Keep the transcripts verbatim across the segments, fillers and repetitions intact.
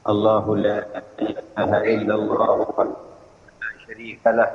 الله لا إله إلا الله وحده لا شريك له،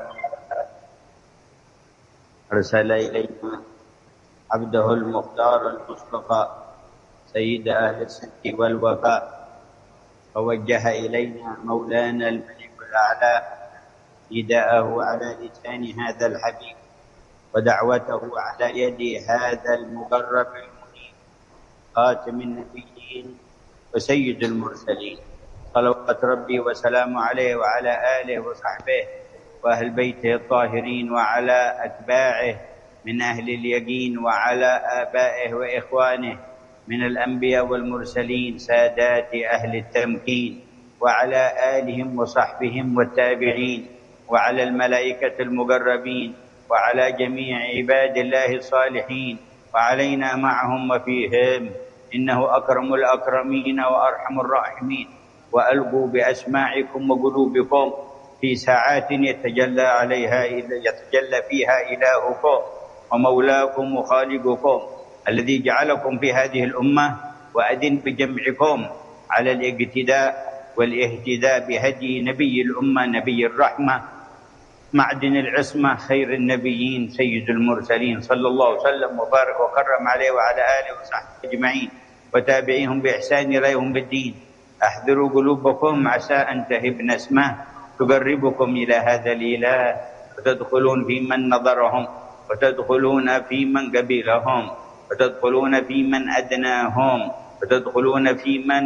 أرسل إلينا عبده المختار المصطفى سيد أهل الصدق والوفاء، فوجه إلينا مولانا الملك الأعلى نداءه على لسان هذا الحبيب ودعوته على يد هذا المقرب المنيب خاتم النبيين وسيد المرسلين، صلوات ربي وسلامه عليه وعلى آله وصحبه وأهل بيته الطاهرين وعلى أتباعه من أهل اليقين وعلى آبائه وإخوانه من الأنبياء والمرسلين سادات أهل التمكين وعلى آلهم وصحبهم والتابعين وعلى الملائكة المقربين وعلى جميع عباد الله الصالحين وعلينا معهم وفيهم، إنه أكرم الأكرمين وأرحم الراحمين. وألقوا بأسماعكم وقلوبكم في ساعات يتجلى عليها يتجلى فيها إلهكم ومولاكم وخالقكم الذي جعلكم في هذه الأمة وأذن بجمعكم على الاقتداء والاهتداء بهدي نبي الأمة نبي الرحمة معدن العصمة خير النبيين سيد المرسلين، صلى الله وسلم وبارك وكرم عليه وعلى آله وصحبه أجمعين وتابعيهم بإحسان إليهم بالدين. أحذروا قلوبكم عسى أن تهبن اسمه تقربكم إلى هذا الإله، وتدخلون في من نظرهم وتدخلون في من قبلهم وتدخلون في من أدناهم وتدخلون في من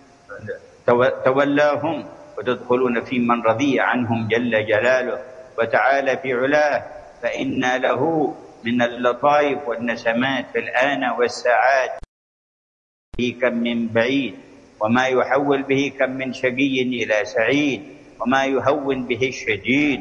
تولاهم وتدخلون في من رضي عنهم جل جلاله وتعالى في علاه، فإن له من اللطائف والنسمات في الآن والساعات كم من بعيد، وما يحول به كم من شقي إلى سعيد، وما يهون به الشديد،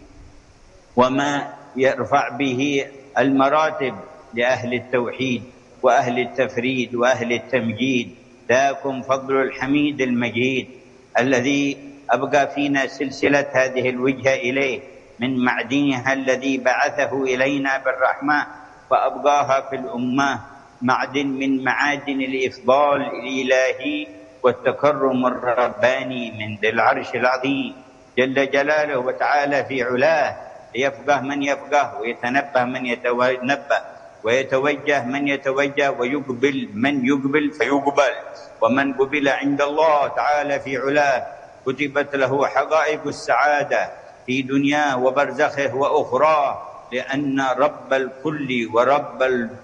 وما يرفع به المراتب لأهل التوحيد وأهل التفريد وأهل التمجيد. ذاكم فضل الحميد المجيد الذي أبقى فينا سلسلة هذه الوجهة إليه من معدنها الذي بعثه إلينا بالرحمة، فأبقاها في الأمة معدن من معادن الإفضال الإلهي والتكرم الرباني من ذي العرش العظيم جل جلاله وتعالى في علاه، ليفقه من يفقه ويتنبه من يتنبه ويتوجه من يتوجه ويقبل من يقبل فيقبل، ومن قبل عند الله تعالى في علاه كتبت له حقائق السعادة في دنياه وبرزخه وأخراه، لأن رب الكل ورب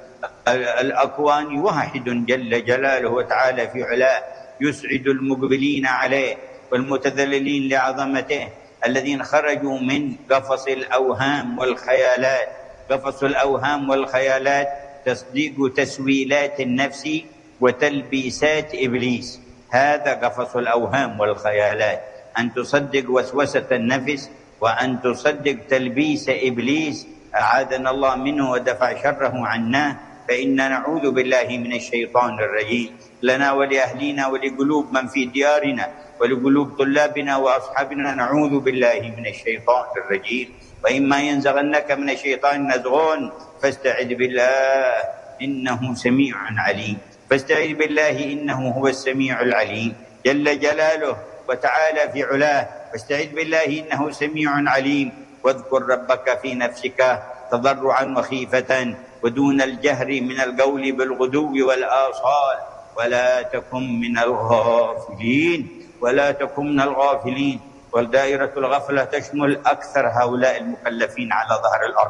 الأكوان واحد جل جلاله وتعالى في علاه، يسعد المقبلين عليه والمتذللين لعظمته الذين خرجوا من قفص الأوهام والخيالات. قفص الأوهام والخيالات تصديق تسويلات النفس وتلبيسات إبليس، هذا قفص الأوهام والخيالات، أن تصدق وسوسة النفس وأن تصدق تلبيس إبليس، أعاذنا الله منه ودفع شره عنا، فإنا نعوذ بالله من الشيطان الرجيم لنا ولأهلنا ولقلوب من في ديارنا ولقلوب طلابنا وأصحابنا، نعوذ بالله من الشيطان الرجيم. وإما ينزغنك من الشيطان نزغ فاستعذ بالله إنه سميع عليم، فاستعذ بالله إنه هو السميع العليم جل جلاله وتعالى في علاه، فاستعذ بالله إنه سميع عليم. واذكر ربك في نفسك تضرعا وخيفة ودون الجهر من القول بالغدو والآصال ولا تكن من الغافلين ولا تكن من الغافلين. والدائرة الغفلة تشمل أكثر هؤلاء المكلفين على ظهر الأرض.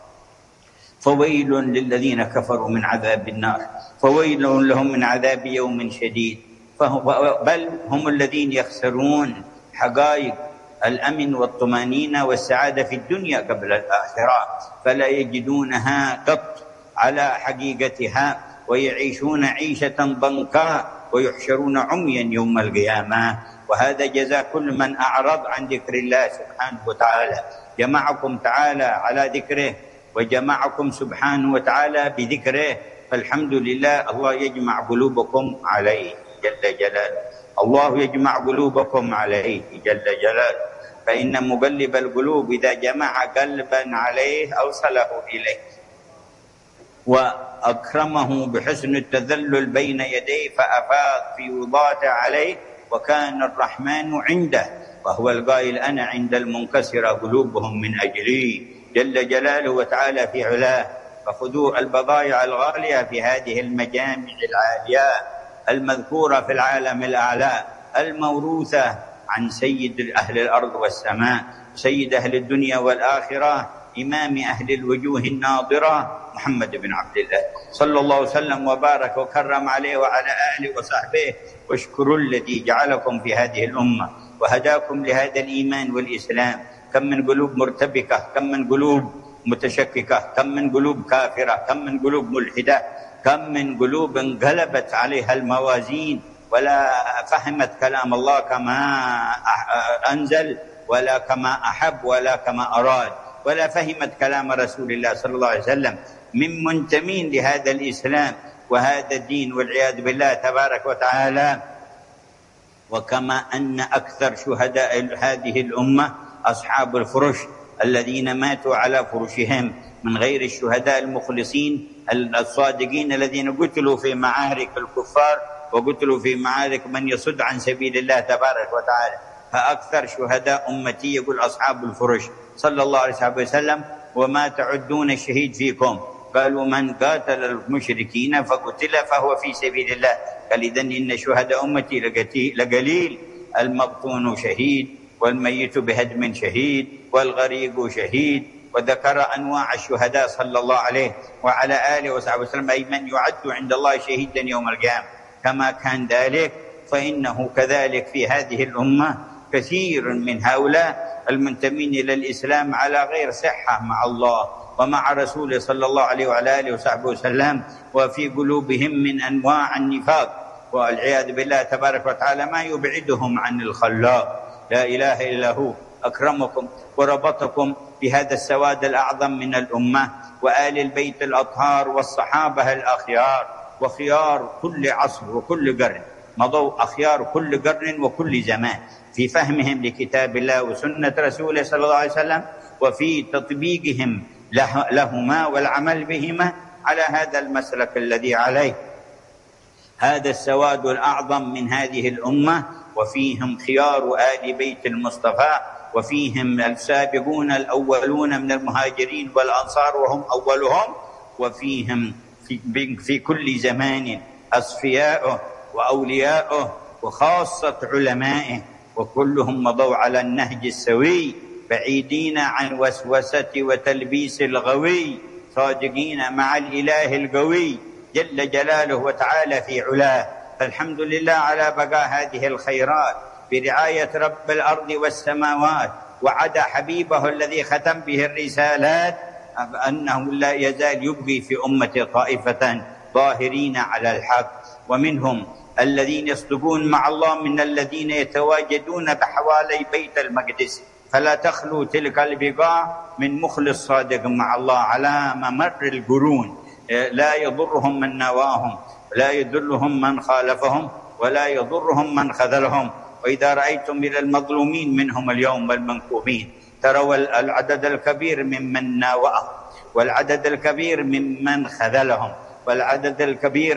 فويل للذين كفروا من عذاب النار، فويل لهم من عذاب يوم شديد، بل هم الذين يخسرون حقائق الأمن والطمأنينة والسعادة في الدنيا قبل الآخرة، فلا يجدونها قط على حقيقتها ويعيشون عيشة ضنكاء ويحشرون عميا يوم القيامة. وهذا جزاء كل من أعرض عن ذكر الله سبحانه وتعالى. جمعكم تعالى على ذكره وجمعكم سبحانه وتعالى بذكره، فالحمد لله. الله يجمع قلوبكم عليه جل جلاله، الله يجمع قلوبكم عليه جل جلاله، فإن مقلب القلوب إذا جمع قلبا عليه أوصله إليه وأكرمه بحسن التذلل بين يديه فأفاض في وضاعته عليه وكان الرحمن عنده، وهو القائل أنا عند المنكسرة قلوبهم من أجلي جل جلاله وتعالى في علاه. فخذوا البضائع الغالية في هذه المجامع العالية المذكورة في العالم الأعلى الموروثة عن سيد أهل الأرض والسماء، سيد أهل الدنيا والآخرة، إمام أهل الوجوه الناظرة، محمد بن عبد الله صلى الله وسلم وبارك وكرم عليه وعلى آله وصحبه. واشكروا الذي جعلكم في هذه الأمة وهداكم لهذا الإيمان والإسلام. كم من قلوب مرتبكة، كم من قلوب متشككة، كم من قلوب كافرة، كم من قلوب ملحدة، كم من قلوب انقلبت عليها الموازين ولا فهمت كلام الله كما أنزل ولا كما أحب ولا كما أراد، ولا فهمت كلام رسول الله صلى الله عليه وسلم، من منتمين لهذا الإسلام وهذا الدين والعياذ بالله تبارك وتعالى. وكما أن أكثر شهداء هذه الأمة أصحاب الفرش الذين ماتوا على فرشهم، من غير الشهداء المخلصين الصادقين الذين قتلوا في معارك الكفار وقتلوا في معارك من يصد عن سبيل الله تبارك وتعالى. فأكثر شهداء أمتي يقول أصحاب الفرش صلى الله عليه وسلم: وما تعدون الشهيد فيكم؟ قالوا: من قاتل المشركين فقتل فهو في سبيل الله. قال: إذن إن شهداء أمتي لقليل، المبطون شهيد، والميت بهدم شهيد، والغريق شهيد. وذكر أنواع الشهداء صلى الله عليه وعلى آله وصحبه وسلم، أي من يعد عند الله شهيدا يوم القيامة. كما كان ذلك فإنه كذلك في هذه الأمة كثير من هؤلاء المنتمين إلى الإسلام على غير صحة مع الله ومع رسوله صلى الله عليه وعلى آله وصحبه وسلم، وفي قلوبهم من أنواع النفاق والعياذ بالله تبارك وتعالى ما يبعدهم عن الخلاق لا إله إلا هو. أكرمكم وربطكم بهذا السواد الأعظم من الأمة وآل البيت الأطهار والصحابة الأخيار وخيار كل عصر وكل قرن، مضوا أخيار كل قرن وكل زمان في فهمهم لكتاب الله وسنة رسوله صلى الله عليه وسلم، وفي تطبيقهم لهما والعمل بهما على هذا المسلك الذي عليه هذا السواد الأعظم من هذه الأمة. وفيهم خيار آل بيت المصطفى، وفيهم السابقون الأولون من المهاجرين والأنصار وهم أولهم، وفيهم في, في كل زمان أصفياؤه وأولياؤه وخاصة علمائه، وكلهم مضوا على النهج السوي بعيدين عن وسوسة وتلبيس الغوي، صادقين مع الإله القوي جل جلاله وتعالى في علاه. فالحمد لله على بقاء هذه الخيرات برعاية رب الأرض والسماوات، وعدا حبيبه الذي ختم به الرسالات أنه لا يزال يبقي في أمة طائفة ظاهرين على الحق، ومنهم الذين يصدقون مع الله من الذين يتواجدون بحوالي بيت المقدس، فلا تخلو تلك البقاع من مخلص صادق مع الله على ممر القرون، لا يضرهم من نواهم، لا يذلهم من خالفهم، ولا يضرهم من خذلهم. وإذا رأيتم من المظلومين منهم اليوم والمنكوبين تروا العدد الكبير ممن ناوأهم، والعدد الكبير ممن خذلهم، والعدد الكبير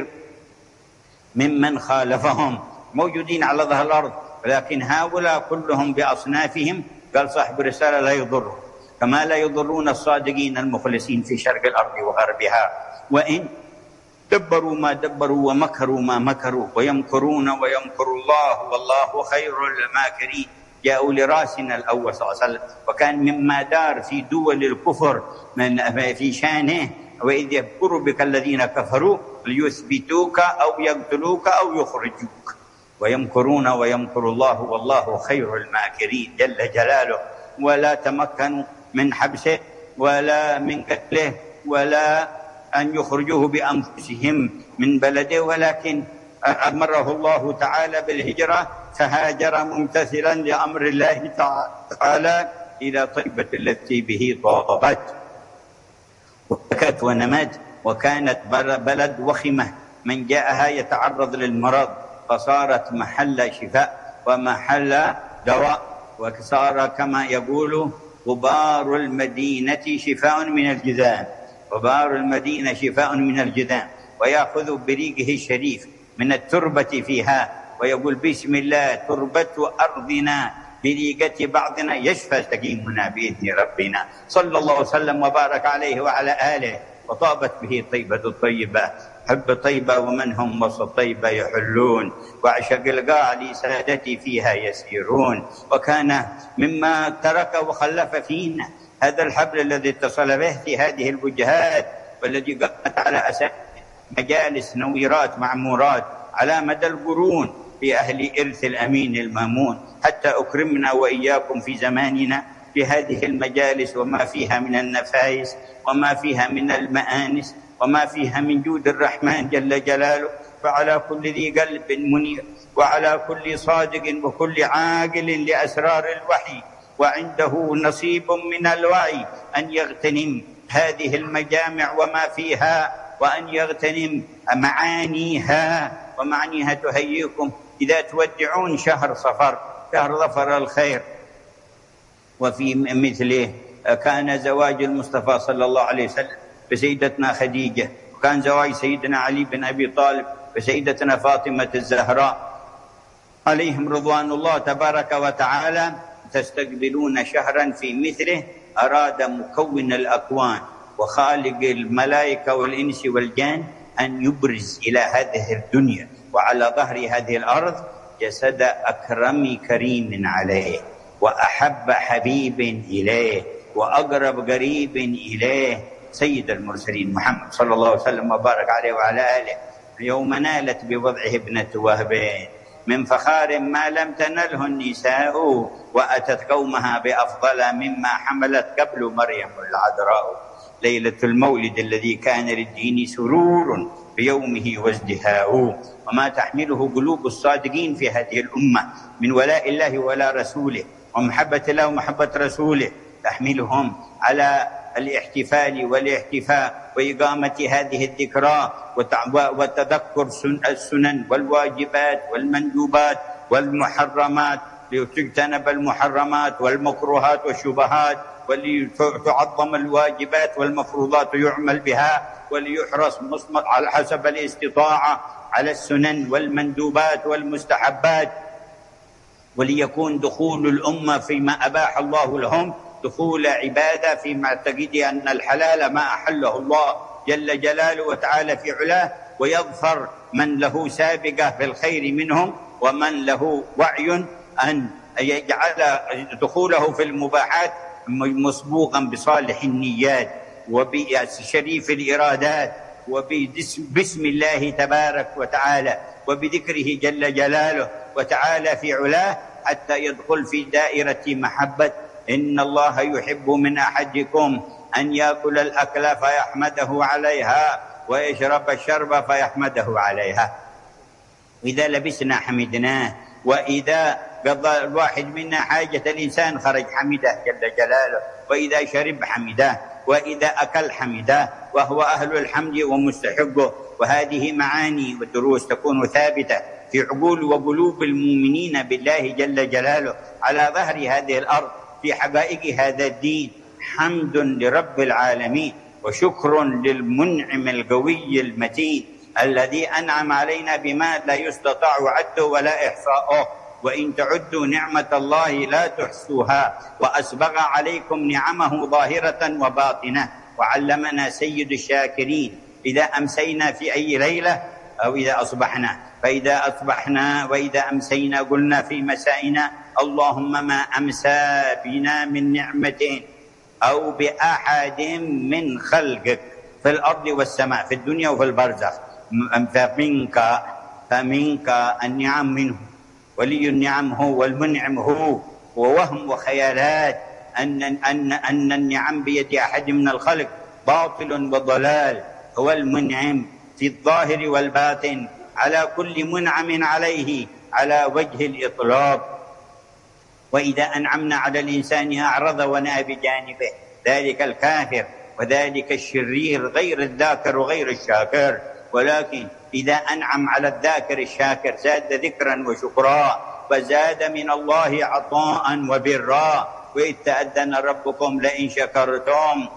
ممن خالفهم موجودين على ظهر الأرض، ولكن هؤلاء كلهم بأصنافهم قال صاحب الرسالة لا يضرهم، كما لا يضرون الصادقين المخلصين في شرق الأرض وغربها، وإن دبروا ما دبروا ومكروا ما مكروا ويمكرون ويمكر الله والله خير الماكرين. جاءوا لراسنا الأول صلى الله عليه وسلم، وكان مما دار في دول الكفر من في شانه: وإذ يذكر بك الذين كفروا ليثبتوك أو يقتلوك أو يخرجوك ويمكرون ويمكر الله والله خير الماكرين جل جلاله. ولا تمكنوا من حبسه ولا من قتله ولا أن يخرجوه بأنفسهم من بلده، ولكن أمره الله تعالى بالهجرة فهاجر ممتثلا لأمر الله تعالى إلى طيبة التي به طابت وبكت ونمت، وكانت بلد وخمة من جاءها يتعرض للمرض، فصارت محل شفاء ومحل دواء، وصار كما يقول غبار المدينة شفاء من الجذام، غبار المدينة شفاء من الجذام، ويأخذ بريقه الشريف من التربة فيها ويقول بسم الله تربة أرضنا بريقة بعضنا يشفى سقيمنا بإذن ربنا. صلى الله وسلم وبارك عليه وعلى آله، وطابت به طيبة الطيبة. حب طيبة ومن هم وسط طيبة يحلون، وعشق القاع لسادتي فيها يسيرون. وكان مما ترك وخلف فينا هذا الحبل الذي اتصل به في هذه الوجهات، والذي قامت على أساس مجالس نويرات معمورات على مدى القرون في أهل إرث الأمين المامون، حتى أكرمنا وإياكم في زماننا في هذه المجالس وما فيها من النفائس وما فيها من المآنس وما فيها من جود الرحمن جل جلاله. فعلى كل ذي قلب منير، وعلى كل صادق وكل عاقل لأسرار الوحي وعنده نصيب من الوعي أن يغتنم هذه المجامع وما فيها، وأن يغتنم معانيها. ومعانيها تهيئكم إذا تودعون شهر صفر، شهر ظفر الخير. وفي مثله كان زواج المصطفى صلى الله عليه وسلم بسيدتنا خديجة، وكان زواج سيدنا علي بن أبي طالب بسيدتنا فاطمة الزهراء عليهم رضوان الله تبارك وتعالى. تستقبلون شهرا في مثله أراد مكون الأكوان وخالق الملائكة والإنس والجان أن يبرز إلى هذه الدنيا وعلى ظهر هذه الأرض جسد أكرم كريم عليه، وأحب حبيب إليه، وأقرب قريب إليه، سيد المرسلين محمد صلى الله عليه وسلم وبارك عليه وعلى آله. يوم نالت بوضعه ابنة وهب من فخار ما لم تنله النساء، وأتت قومها بأفضل مما حملت قبل مريم العذراء. ليلة المولد الذي كان للدين سرور بيومه وازدهاء، وما تحمله قلوب الصادقين في هذه الأمة من ولاء الله ولا رسوله ومحبة الله ومحبة رسوله تحملهم على الاحتفال والاحتفاء وإقامة هذه الذكرى وتذكر السنن والواجبات والمندوبات والمحرمات، لتجتنب المحرمات والمكروهات والشبهات، ولتعظم الواجبات والمفروضات يعمل بها، وليحرص على حسب الاستطاعة على السنن والمندوبات والمستحبات، وليكون دخول الأمة فيما أباح الله لهم دخول عبادة في معتقد أن الحلال ما أحله الله جل جلاله وتعالى في علاه، ويظفر من له سابقة في الخير منهم ومن له وعي أن يجعل دخوله في المباحات مسبوقا بصالح النيات وبشريف الإرادات وباسم الله تبارك وتعالى وبذكره جل جلاله وتعالى في علاه، حتى يدخل في دائرة محبة. إن الله يحب من أحدكم أن يأكل الأكل فيحمده عليها ويشرب الشرب فيحمده عليها. إذا لبسنا حمدناه، وإذا قضى الواحد منا حاجة الإنسان خرج حمده جل جلاله، وإذا شرب حمده، وإذا أكل حمده، وهو أهل الحمد ومستحقه. وهذه معاني ودروس تكون ثابتة في عقول وقلوب المؤمنين بالله جل جلاله على ظهر هذه الأرض في حقائق هذا الدين. حمد لرب العالمين وشكر للمنعم القوي المتين الذي أنعم علينا بما لا يستطاع عده ولا إحصاؤه، وإن تعدوا نعمة الله لا تحصوها، وأسبغ عليكم نعمه ظاهرة وباطنة، وعلمنا سيد الشاكرين إذا أمسينا في أي ليلة أو إذا أصبحنا. فإذا أصبحنا وإذا أمسينا قلنا في مسائنا اللهم ما أمسى بنا من نعمة أو بأحد من خلقك في الأرض والسماء في الدنيا وفي البرزخ فمنك فمنك النعم منه، ولي النعم هو والمنعم هو، ووهم وخيالات أن أن أن النعم بيد أحد من الخلق باطل وضلال. هو المنعم في الظاهر والباطن على كل منعم عليه على وجه الإطلاق. وإذا أنعمنا على الإنسان أعرض ونأى بجانبه، ذلك الكافر وذلك الشرير غير الذاكر وغير الشاكر. ولكن إذا أنعم على الذاكر الشاكر زاد ذكرا وشكرا، وزاد من الله عطاء وبرا. وإذ تأذن ربكم لئن شكرتم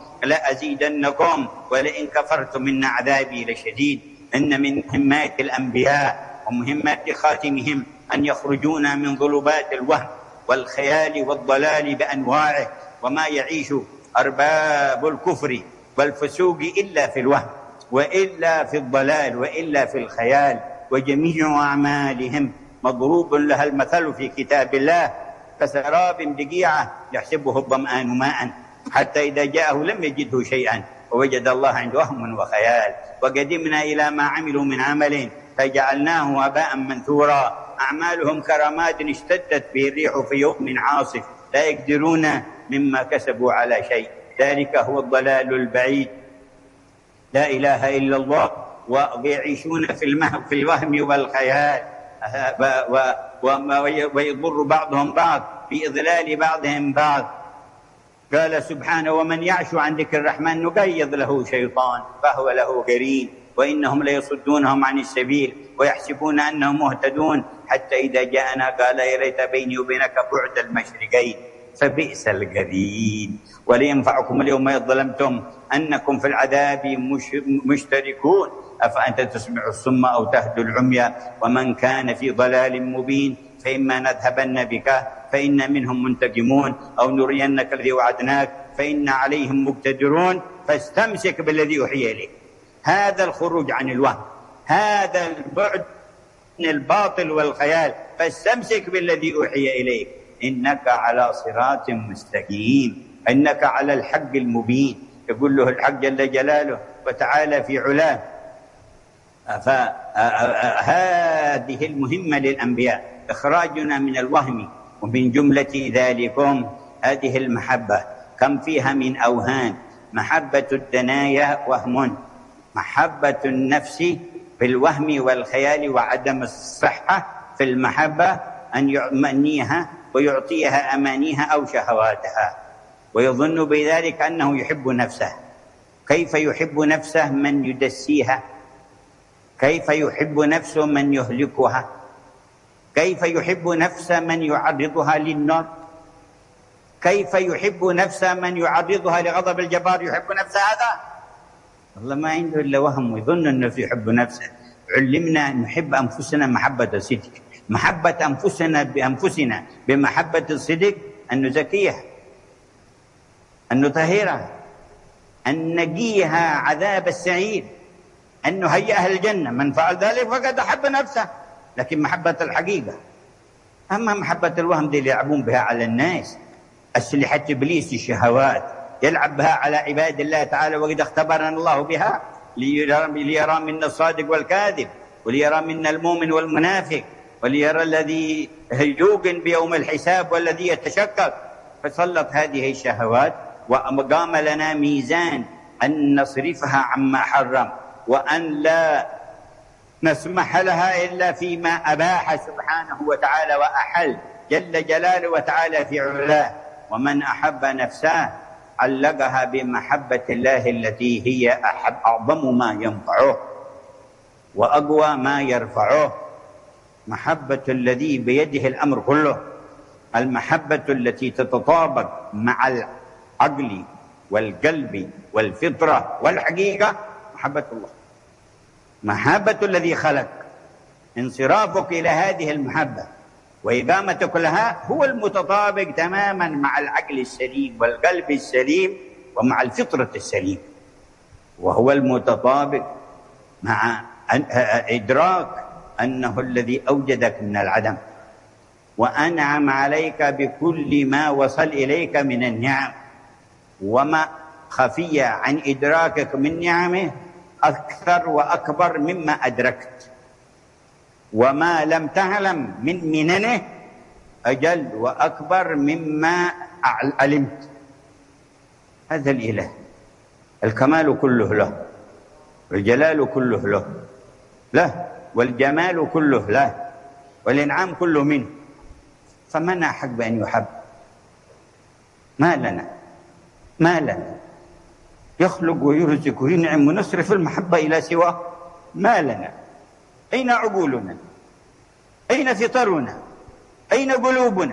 لأزيدنكم ولئن كفرتم إن عذابي لشديد. إن من مهمات الأنبياء ومهمات خاتمهم أن يخرجون من ظلمات الوهم والخيال والضلال بأنواعه، وما يعيش أرباب الكفر والفسوق إلا في الوهم وإلا في الضلال وإلا في الخيال، وجميع أعمالهم مضروب لها المثل في كتاب الله كسراب بقيعة يحسبه الظمآن ماء حتى إذا جاءه لم يجده شيئا ووجد الله عنده وهم وخيال. وقدمنا إلى ما عملوا من عمل فجعلناه هباء منثورا، أعمالهم كرماد اشتدت به الريح في يوم عاصف لا يقدرون مما كسبوا على شيء، ذلك هو الضلال البعيد. لا إله إلا الله. ويعيشون في الوهم والخيال ويضر بعضهم بعض بإضلال بعضهم بعض. قال سبحانه: ومن يعش عن ذكر الرحمن نقيض له شيطان فهو له قرين وإنهم ليصدونهم عن السبيل ويحسبون أنهم مهتدون حتى إذا جاءنا قال يا ليت بيني وبينك بعد المشرقين فبئس القرين. ولينفعكم اليوم إذ ظلمتم أنكم في العذاب مشتركون أفأنت تسمع الصم أو تهدي العمي ومن كان في ضلال مبين فإما نذهبن بك فإنا منهم منتقمون أو نرينك الذي وعدناك فإنا عليهم مقتدرون فاستمسك بالذي يوحي إليك. هذا الخروج عن الوهم، هذا البعد عن الباطل والخيال، فاستمسك بالذي يوحي إليك إنك على صراط مستقيم، إنك على الحق المبين. يقول له الحق جل جلاله وتعالى في علاه. فهذه المهمة للأنبياء إخراجنا من الوهم، ومن جملة ذلكم هذه المحبة كم فيها من أوهام. محبة الدنايا وهم، محبة النفس في الوهم والخيال وعدم الصحة في المحبة أن يمنيها ويعطيها أمانيها أو شهواتها ويظن بذلك أنه يحب نفسه. كيف يحب نفسه من يدسيها؟ كيف يحب نفسه من يهلكها؟ كيف يحب نفسه من يعرضها للنار؟ كيف يحب نفسه من يعرضها لغضب الجبار؟ يحب نفسه هذا؟ والله ما عنده إلا وهم ويظن أنه يحب نفسه. علمنا أن نحب أنفسنا محبة الصدق، محبة أنفسنا بأنفسنا بمحبة الصدق، أن نزكيها، أن نطهرها، أن نقيها عذاب السعير، أن نهيئها الجنة. من فعل ذلك فقد أحب نفسه. لكن محبة الحقيقة. أما محبة الوهم دي اللي يلعبون بها على الناس، أسلحة إبليس الشهوات يلعب بها على عباد الله تعالى، وقد اختبرنا الله بها ليرى منا الصادق والكاذب، وليرى منا المؤمن والمنافق، وليرى الذي يوقن بيوم الحساب والذي يتشكك. فسلط هذه الشهوات وقام لنا ميزان أن نصرفها عما حرم، وأن لا نسمح لها إلا فيما أباح سبحانه وتعالى وأحل جل جلاله وتعالى في علاه. ومن أحب نفسه علقها بمحبة الله التي هي أحب أعظم ما ينفعه وأقوى ما يرفعه. محبة الذي بيده الأمر كله، المحبة التي تتطابق مع العقل والقلب والفطرة والحقيقة، محبة الله، محبة الذي خلق. انصرافك إلى هذه المحبة وإقامتك لها هو المتطابق تماما مع العقل السليم والقلب السليم ومع الفطرة السليم، وهو المتطابق مع إدراك أنه الذي أوجدك من العدم وأنعم عليك بكل ما وصل إليك من النعم، وما خفي عن إدراكك من نعمه أكثر وأكبر مما أدركت، وما لم تعلم من مننه أجل وأكبر مما علمت. هذا الإله الكمال كله له، والجلال كله له له والجمال كله له، والإنعام كله منه. فمن أحب أن يحب؟ ما لنا ما لنا يخلق ويرزق وينعم ونصرف المحبة إلى سواه. ما لنا؟ أين عقولنا؟ أين فطرنا؟ أين قلوبنا؟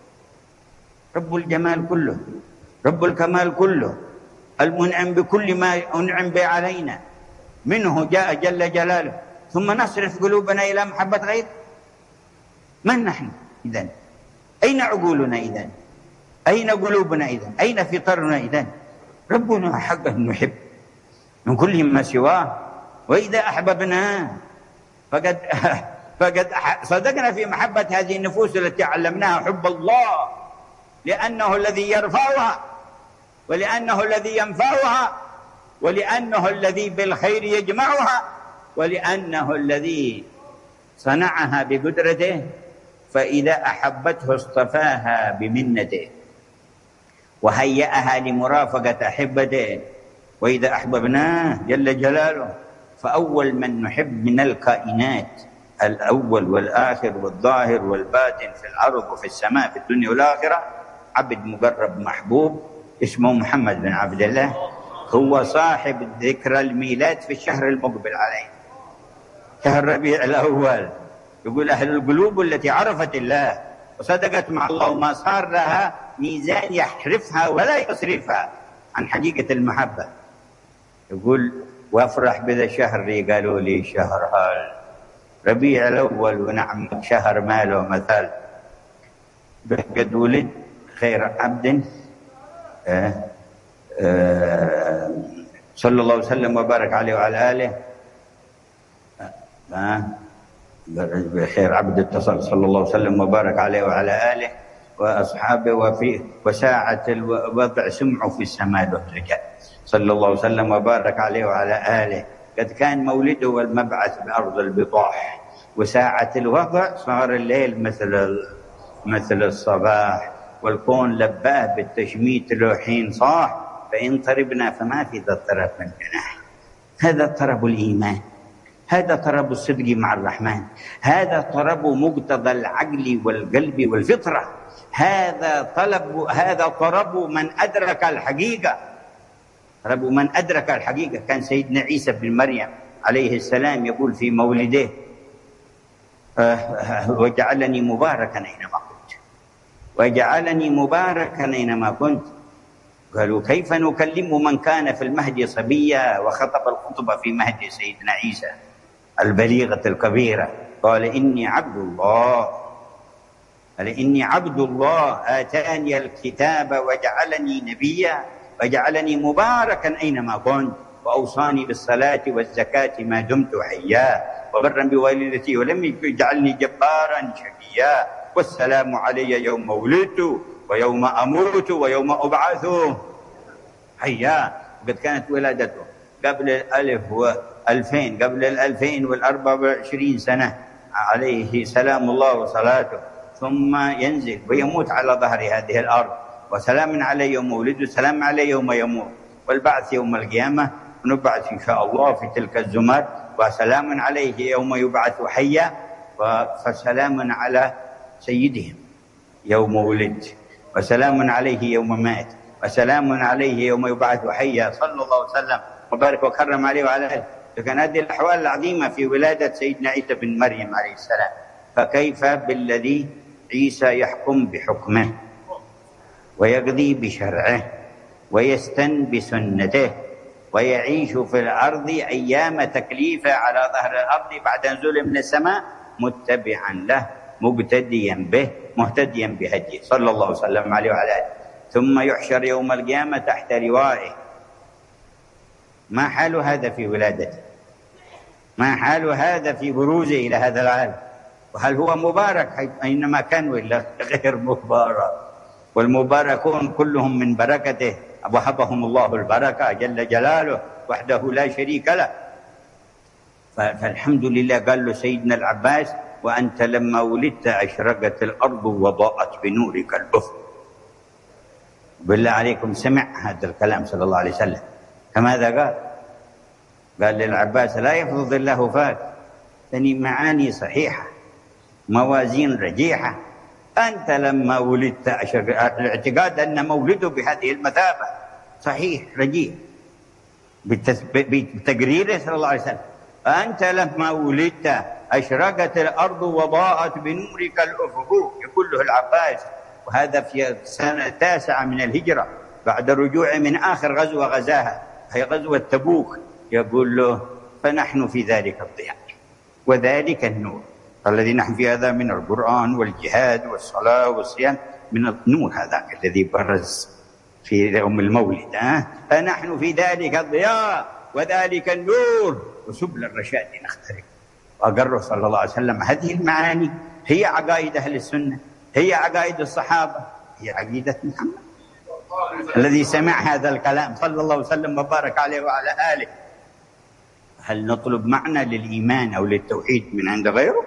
رب الجمال كله، رب الكمال كله، المنعم بكل ما أنعم به علينا، منه جاء جل جلاله ثم نصرف قلوبنا إلى محبة غيره؟ من نحن إذن؟ أين عقولنا إذن؟ أين قلوبنا إذن؟ أين فطرنا إذن؟ ربنا حق أن نحب من كل ما سواه، وإذا أحببناه فقد فقد صدقنا في محبة هذه النفوس التي علمناها حب الله، لأنه الذي يرفعها، ولأنه الذي ينفعها، ولأنه الذي بالخير يجمعها، ولأنه الذي صنعها بقدرته، فإذا أحبته اصطفاها بمنته وهيأها لمرافقة أحبته. وإذا أحببناه جل جلاله فأول من نحب من الكائنات، الأول والآخر والظاهر والباطن في الأرض وفي السماء في الدنيا والآخرة، عبد مقرب محبوب اسمه محمد بن عبد الله، هو صاحب ذكرى الميلاد في الشهر المقبل عليه، شهر ربيع الأول. يقول أهل القلوب التي عرفت الله وصدقت مع الله وما صار لها ميزان يحرفها ولا يصرفها عن حقيقة المحبة. يقول وافرح بذا الشهر، قالوا لي شهر هال ربيع الأول، ونعم شهر ما له مثال، قد ولد خير عبد آه آه صلى الله وسلم وبارك عليه وعلى آله آه بخير عبد اتصل صلى الله وسلم وبارك عليه وعلى آله وأصحابه، وفي وساعة الوضع سمعه في السماء له رجال صلى الله وسلم وبارك عليه وعلى آله. قد كان مولده والمبعث بأرض البطاح، وساعة الوضع صار الليل مثل مثل الصباح، والكون لباه بالتشميت له حين صاح، فإن طربنا فما في ذا الطرب من جناح. هذا طرب الإيمان، هذا طرب الصدق مع الرحمن، هذا طرب مقتضى العقل والقلب والفطرة، هذا طلب هذا طرب من أدرك الحقيقة، طرب من أدرك الحقيقة. كان سيدنا عيسى بن مريم عليه السلام يقول في مولده وجعلني مباركا أينما كنت، وجعلني مباركا أينما كنت. قالوا كيف نكلم من كان في المهد صبيا وخطب الخطبة في مهد سيدنا عيسى البليغة الكبيرة؟ قال إني عبد الله، قال إني عبد الله آتاني الكتاب وجعلني نبيا وجعلني مباركا أينما كنت وأوصاني بالصلاة والزكاة ما دمت حيا وبرا بوالدتي ولم يجعلني جبارا شقيا والسلام علي يوم ولدت ويوم أموت ويوم أبعث حيا. وقد كانت ولادته قبل الألف والألفين، قبل الألفين والأربع وعشرين سنة عليه سلام الله وصلاته، ثم ينزل ويموت على ظهر هذه الأرض، وسلام عليه يوم ولد وسلام عليه يوم يموت، والبعث يوم القيامة ونبعث إن شاء الله في تلك الزمر، وسلام عليه يوم يبعث حيا، فسلام على سيدهم يوم ولد، وسلام عليه يوم مات، وسلام عليه يوم يبعث حيا، صلى الله وسلم وبارك وكرم عليه وعلى آله. فكان هذه الأحوال العظيمة في ولادة سيدنا عيسى بن مريم عليه السلام، فكيف بالذي عيسى يحكم بحكمه ويقضي بشرعه ويستن بسنته ويعيش في الأرض أيام تكليفه على ظهر الأرض بعد نزوله من السماء متبعا له مقتديا به مهتديا بهديه صلى الله وسلم عليه وعلى آله، ثم يحشر يوم القيامة تحت لوائه. ما حال هذا في ولادته؟ ما حال هذا في بروزه إلى هذا العالم؟ وهل هو مبارك أينما كان ولا غير مبارك؟ والمباركون كلهم من بركته وهبهم الله البركة جل جلاله وحده لا شريك له. فالحمد لله. قال له سيدنا العباس وأنت لما ولدت أشرقت الأرض وضاءت بنورك الأفق. بالله عليكم سمع هذا الكلام صلى الله عليه وسلم كماذا قال؟ قال للعباس لا يفضل الله فاك، ثاني معاني صحيحة موازين رجيحة. أنت لما ولدت أشرقت، الاعتقاد أن مولده بهذه المثابة صحيح رجيح بتقريره صلى الله عليه وسلم. أنت لما ولدت أشرقت الأرض وضاءت بنورك الأفق، يقول له العباس، وهذا في السنة التاسعة من الهجرة بعد الرجوع من آخر غزوة غزاها هي غزوة تبوك. يقول له فنحن في ذلك الضياء، وذلك النور الذي نحن في هذا من القرآن والجهاد والصلاة والصيام، من النور هذا الذي برز في يوم المولد. أه؟ فنحن في ذلك الضياء وذلك النور وسبل الرشاد نختلف. وأقره صلى الله عليه وسلم هذه المعاني هي عقائد أهل السنة، هي عقائد الصحابة، هي عقيدة محمد الذي سمع هذا الكلام صلى الله وسلم وبارك عليه وعلى آله. هل نطلب معنى للإيمان أو للتوحيد من عند غيره؟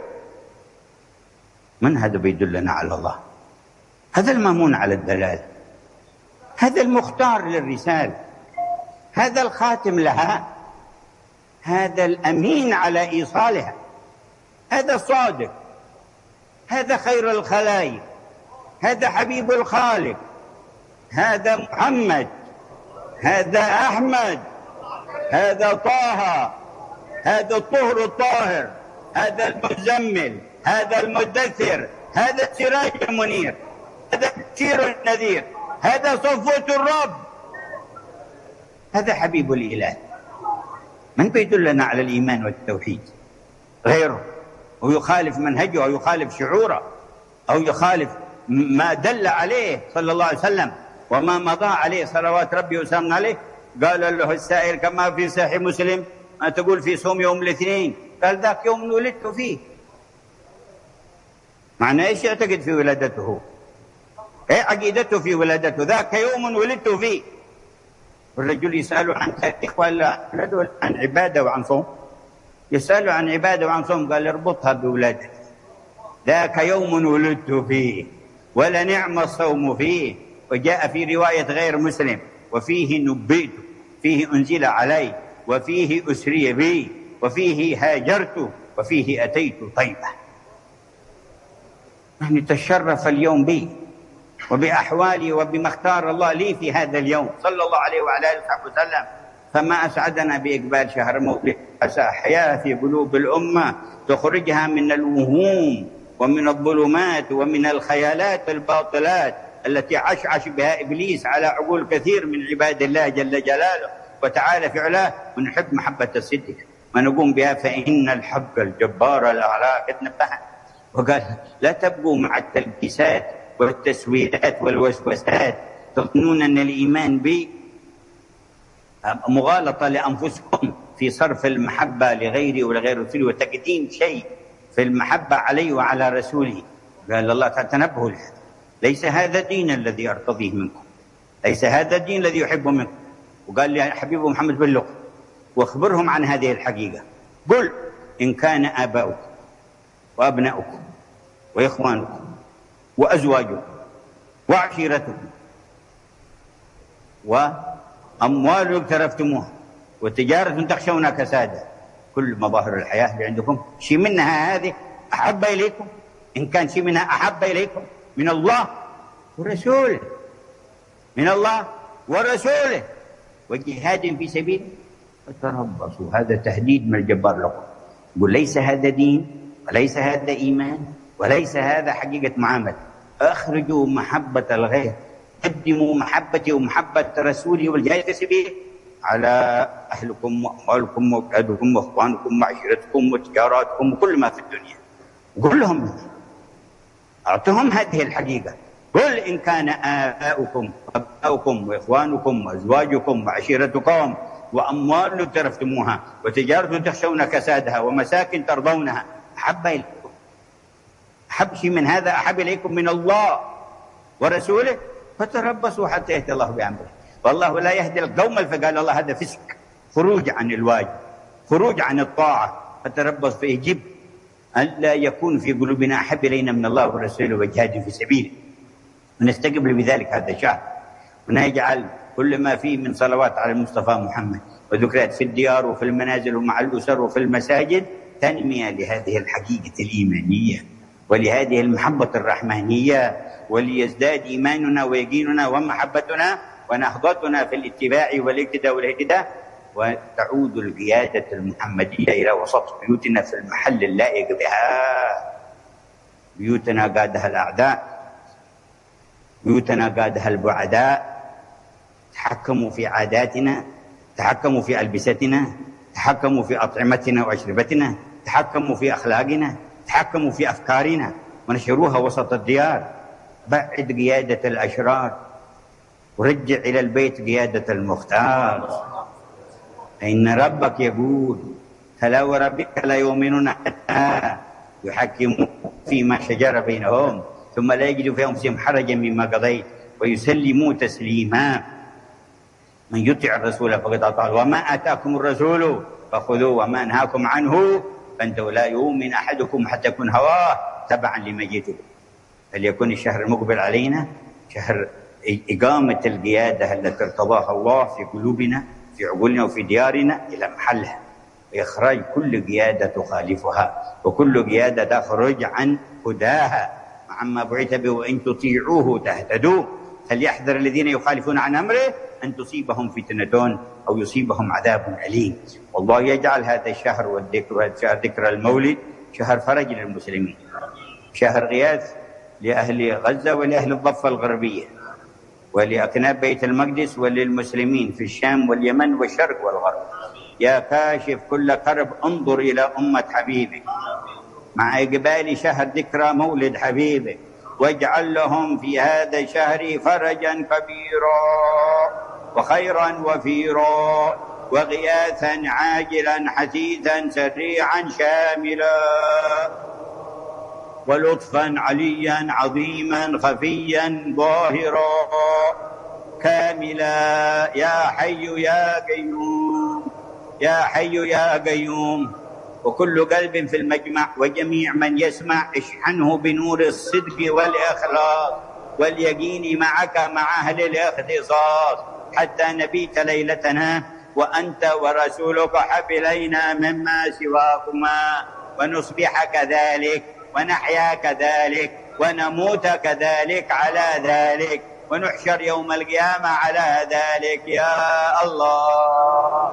من هذا بيدلنا على الله؟ هذا المامون على الدلال، هذا المختار للرسالة، هذا الخاتم لها، هذا الأمين على إيصالها، هذا الصادق، هذا خير الخلائق، هذا حبيب الخالق، هذا محمد، هذا أحمد، هذا طه، هذا الطهر الطاهر، هذا المزمل، هذا المدثر، هذا السراج المنير، هذا البشير النذير، هذا صفوة الرب، هذا حبيب الإله. من بيدلنا على الإيمان والتوحيد غيره؟ ويخالف منهجه أو يخالف شعوره أو يخالف ما دل عليه صلى الله عليه وسلم وما مضى عليه صلوات ربي وسلامه عليه. قال له السائل كما في صحيح مسلم: ما تقول في صوم يوم الاثنين؟ قال: ذاك يوم ولدت فيه. معنى ايش يعتقد في ولادته؟ ايه عقيدته في ولادته؟ ذاك يوم ولدت فيه. والرجل يسأله عن تاريخ ولا عن عبادة وعن صوم؟ يسأله عن عبادة وعن صوم، قال: اربطها بولادتي. ذاك يوم ولدت فيه ولنعم الصوم فيه. وجاء في رواية غير مسلم: وفيه نبئت، فيه أنزل علي، وفيه أسري بي، وفيه هاجرت، وفيه أتيت طيبة. يعني تشرف اليوم بي وبأحوالي وبما اختار الله لي في هذا اليوم صلى الله عليه وعلى آله وصحبه وسلم. فما أسعدنا بإقبال شهر مولد، أسى حياة في قلوب الأمة تخرجها من الوهوم ومن الظلمات ومن الخيالات الباطلات التي عشعش بها إبليس على عقول كثير من عباد الله جل جلاله وتعالى في علاه. ونحب محبة الصدق ونقوم بها، فإن الحق الجبار الأعلى قد نبهنا وقال: لا تبقوا مع التلبيسات والتسويلات والوسوسات تظنون أن الإيمان بي مغالطة لأنفسكم في صرف المحبة لغيري ولغير رسوله وتقديم شيء في المحبة عليه وعلى رسوله. قال الله تعالى: تنبهوا لهذا، ليس هذا الدين الذي أرتضيه منكم، ليس هذا الدين الذي يحبه منكم. وقال يا حبيبه محمد: بلغ واخبرهم عن هذه الحقيقة. قل: إن كان آباؤكم وأبناؤكم وإخوانكم وأزواجكم وعشيرتكم وأموال اقترفتموها وتجارة تخشون كسادها، كل مظاهر الحياة اللي عندكم، شيء منها هذه أحب إليكم، إن كان شيء منها أحب إليكم من الله ورسوله، من الله ورسوله وجهاد في سبيله فتربصوا. هذا تهديد من الجبار لكم. يقول: ليس هذا دين وليس هذا إيمان وليس هذا حقيقة معاملة. أخرجوا محبة الغير، قدموا محبتي ومحبة رسولي والجهاد في سبيله على أهلكم وأموالكم وأولادكم وإخوانكم وعشيرتكم وتجاراتكم وكل ما في الدنيا. قل لهم، أعطهم هذه الحقيقة. قل: إن كان آباؤكم وأبناؤكم وإخوانكم وأزواجكم وعشيرتكم وأموال اقترفتموها وتجارة تخشون كسادها ومساكن ترضونها أحب إليكم، أحب شيء من هذا أحب إليكم من الله ورسوله فتربصوا حتى يأتي الله بأمره والله لا يهدي القوم. فقال الله: هذا فسق، خروج عن الواجب، خروج عن الطاعة. فتربص فيجب أن لا يكون في قلوبنا أحب إلينا من الله ورسوله وجهاد في سبيله، ونستقبل بذلك هذا الشهر، ونجعل كل ما فيه من صلوات على المصطفى محمد وذكريات في الديار وفي المنازل ومع الأسر وفي المساجد تنمية لهذه الحقيقة الإيمانية ولهذه المحبة الرحمانية، وليزداد إيماننا ويقيننا ومحبتنا ونهضتنا في الاتباع والاقتداء والاهتداء، وتعود القيادة المحمدية إلى وسط بيوتنا في المحل اللائق بها. بيوتنا قادها الأعداء، بيوتنا قادها البعداء، تحكموا في عاداتنا، تحكموا في ألبستنا، تحكموا في أطعمتنا وأشربتنا، تحكموا في أخلاقنا، تحكموا في أفكارنا ونشروها وسط الديار. بعد قيادة الأشرار ورجع إلى البيت قيادة المختار. إن ربك يقول: فلا وربك لا يؤمنون حتى يحكموا فيما شجر بينهم ثم لا يجدوا في أنفسهم حرجا مما قضيت ويسلموا تسليما. من يطع الرسول فقد أطاع الله وما آتاكم الرسول فخذوه وما نهاكم عنه فانتهوا لا يؤمن أحدكم حتى يكون هواه تبعا لما جئت به. فليكن الشهر المقبل علينا شهر إقامة القيادة التي ارتضاها الله في قلوبنا في عقولنا وفي ديارنا إلى محلها، وإخراج كل قيادة تخالفها وكل قيادة تخرج عن هداها عما بعث به وإن تطيعوه تهتدوا. فليحذر الذين يخالفون عن أمره أن تصيبهم فتنة أو يصيبهم عذاب أليم. والله يجعل هذا الشهر والذكر شهر ذكر المولد شهر فرج للمسلمين، شهر غياث لأهل غزة ولأهل الضفة الغربية ولأكناف بيت المقدس وللمسلمين في الشام واليمن والشرق والغرب. يا كاشف كل كرب انظر إلى أمة حبيبك مع إقبال شهر ذكرى مولد حبيبك، واجعل لهم في هذا الشهر فرجا كبيرا وخيرا وفيرا وغياثا عاجلا حثيثا سريعا شاملا ولطفا عليا عظيما خفيا ظاهرا كاملا. يا حي يا قيوم يا حي يا قيوم. وكل قلب في المجمع وجميع من يسمع اشحنه بنور الصدق والإخلاص واليقين معك مع أهل الاختصاص حتى نبيت ليلتنا وأنت ورسولك حبلينا مما سواكما ونصبح كذلك ونحيا كذلك ونموت كذلك على ذلك ونحشر يوم القيامة على ذلك. يا الله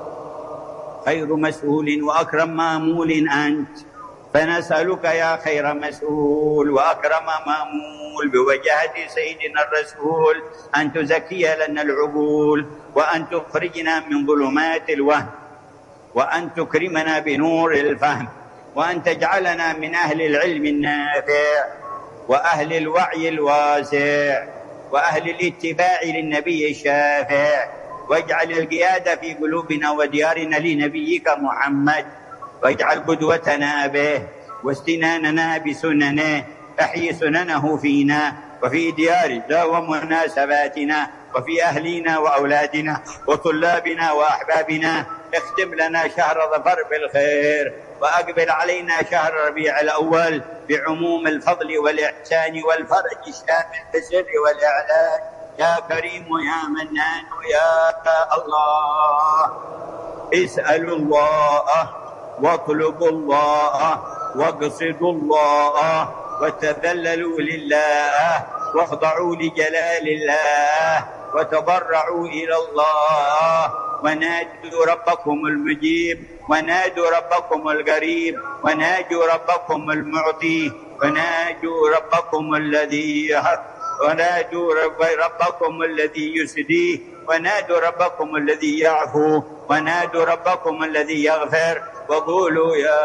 خير مسؤول وأكرم مامول أنت، فنسألك يا خير مسؤول وأكرم مامول بوجهة سيدنا الرسول أن تزكي لنا العقول وأن تخرجنا من ظلمات الوهم وأن تكرمنا بنور الفهم وأن تجعلنا من أهل العلم النافع وأهل الوعي الواسع وأهل الاتباع للنبي الشافع، واجعل القيادة في قلوبنا وديارنا لنبيك محمد، واجعل قدوتنا به واستناننا بسننه، احيي سننه فينا وفي ديارنا ومناسباتنا وفي أهلنا وأولادنا وطلابنا وأحبابنا. اختم لنا شهر ظفر بالخير وأقبل علينا شهر ربيع الأول بعموم الفضل والإحسان والفرج الشامل بالسر والإعلان. يا كريم يا منان يا الله. اسألوا الله واطلبوا الله واقصدوا الله وتذللوا لله واخضعوا لجلال الله وتضرعوا إلى الله ونادوا ربكم المجيب ونادوا ربكم القريب وناجوا ربكم المعطي وناجوا ربكم الذي يهب ونادوا رب ربكم الذي يسديه ونادوا ربكم الذي يعفو ونادوا ربكم الذي يغفر وقولوا يا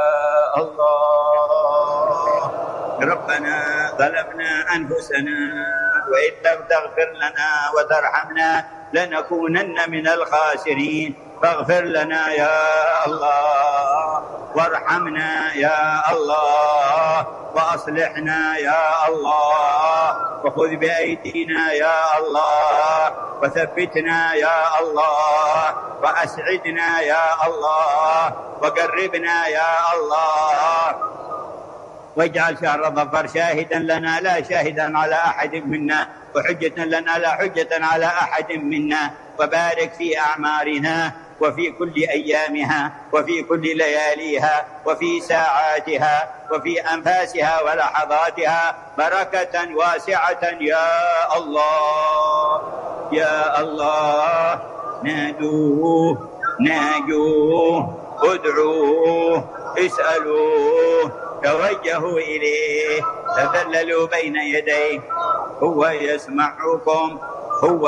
الله. ربنا ظلمنا أنفسنا وإن لم تغفر لنا وترحمنا لنكونن من الخاسرين فاغفر لنا يا الله وارحمنا يا الله وأصلحنا يا الله وخذ بأيدينا يا الله وثبتنا يا الله وأسعدنا يا الله وقربنا يا الله واجعل شهر ظفر شاهدا لنا لا شاهدا على أحد منا وحجة لنا لا حجة على أحد منا وبارك في أعمارنا وفي كل أيامها وفي كل لياليها وفي ساعاتها وفي أنفاسها ولحظاتها بركة واسعة يا الله يا الله. نادوه ناجوه ادعوه اسألوه توجهوا إليه تذللوا بين يديه. هو يسمعكم هو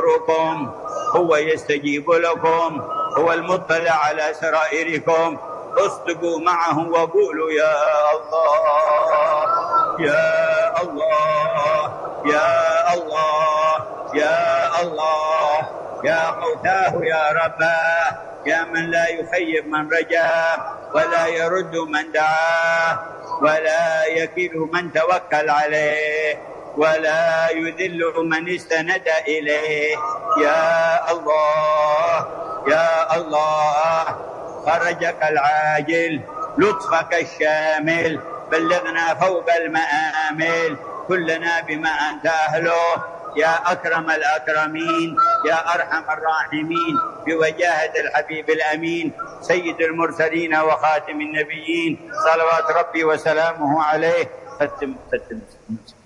ينظركم هو يستجيب لكم هو المطلع على سرائركم اصدقوا معه وقولوا يا الله يا الله يا الله يا الله يا موتاه يا رباه يا من لا يخيب من رجاه ولا يرد من دعاه ولا يكل من توكل عليه ولا يذل من استند إليه. يا الله يا الله فرجك العاجل لطفك الشامل بلغنا فوق المآمل كلنا بما أنت أهله يا أكرم الأكرمين يا أرحم الراحمين بوجاهة الحبيب الأمين سيد المرسلين وخاتم النبيين صلوات ربي وسلامه عليه. ختم ختم